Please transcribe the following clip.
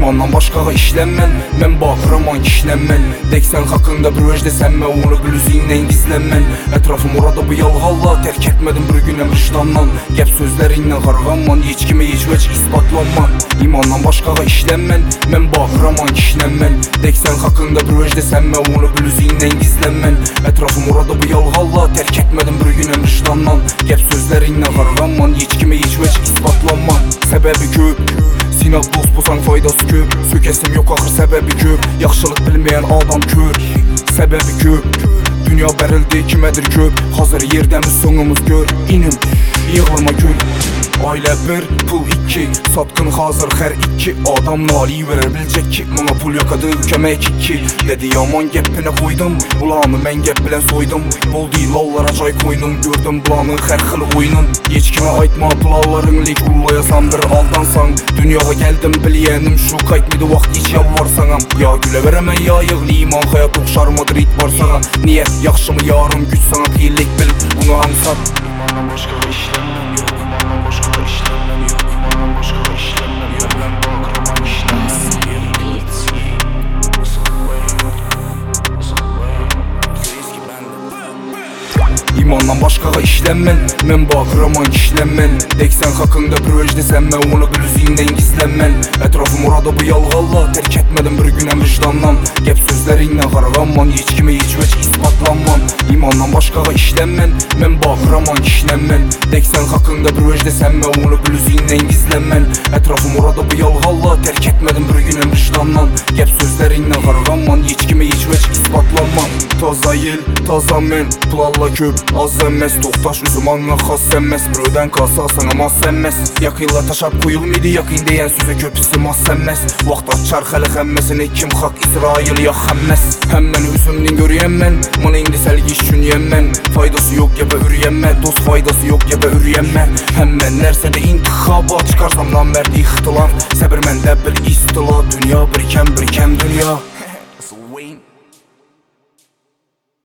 İmandan başqağa işlənmən, mən baxıram kişlənmən. Deksən haqqında bir öz desənmə, onu blüzindən gizlənmən. Ətrafım orada bu yalğalla, tərk etmədim bir günəm vicdandan. Gəp sözlərindən qarğanman, heç kimə heç vəc isbatlanman. İmandan başqağa işlənmən, mən baxıram kişlənmən. Deksən haqqında bir öz desənmə, onu blüzindən gizlənmən. Ətrafım orada bu yalğalla, tərk etmədim bir günəm vicdandan. Gəp sözlərindən qarğanman, heç kimə heç vəc isbatlanman. Səbəbi köp, sinat dost bulsan faydası köp. Sökəsim yok axır səbəbi köp, yaxşılıq bilməyən adam kör. Səbəbi köp, dünya bərildi kimədir köp. Hazır yerdəmiz sonumuz gör, inim yığılma gül. Ailə 1, pul 2, satqın hazır hər 2. Adam nali verər bilcək ki, bana pul yoxadı kömək 2. Dedi yaman gəppinə qoydum, bulanı mən gəp bilən soydum. Boldu lallara cay koydum, gördüm bulanı hər xil oyunun. Heç kimə aytma pulalların, lik ullayasan bir aldansan. Dünyaya gəldim biliyənim şu qaytmidi vaxt iç yalvarsanam. Ya gülə verəmən ya yığliman, hayat oxşar Madrid Barsağa. Niyə yaxşı mı yarım güc sana xiyirlik bil, bunu ansat. İmandan başqa işlənməm yox, imandan başqa işlənməm yox, imandan başqa işlənməm yox. Mən baxıram işlənməm İmandan başqağa işlənmən, mən baxıram kişlənmən. Deksən haqqında bir öz desənmə, onu blüzindən gizlənmən. Ətrafım orada bu yalğalla, tərk etmədim bir günəm vicdandan. Gəp sözlərindən qarğanman, heç kimə heç vəc isbatlanman. İmandan başqağa işlənmən, mən baxıram kişlənmən. Deksən haqqında bir öz desənmə, onu blüzindən gizlənmən. Ətrafım orada bu yalğalla, tərk etmədim bir günəm vicdandan. Gəp sözlərindən qarğanman, heç kimə heç vəc isbatlanman. Taza yel, taza mən, pulalla köp az sənməz, toxtaş üzüm anla xas sənməz. Brödən kasa sana maz sənməz. Yakıyla taşap koyulmaydı, yakın deyən sözə köpüsü maz sənməz. Vaxt açar xəli xəmməsini, kim xaq İsrail ya xəmməz. Həmmən üzümdən görüyəm mən, mana indi səlgi düşünüyəm mən. Faydası yok ya ürüyəmmə, dost faydası yok ya ürüyəmmə. Həmmən nərsədə intixaba, çıxarsam namərdi ixtilar. Səbir məndə bir istila, dünya birkəm dünya.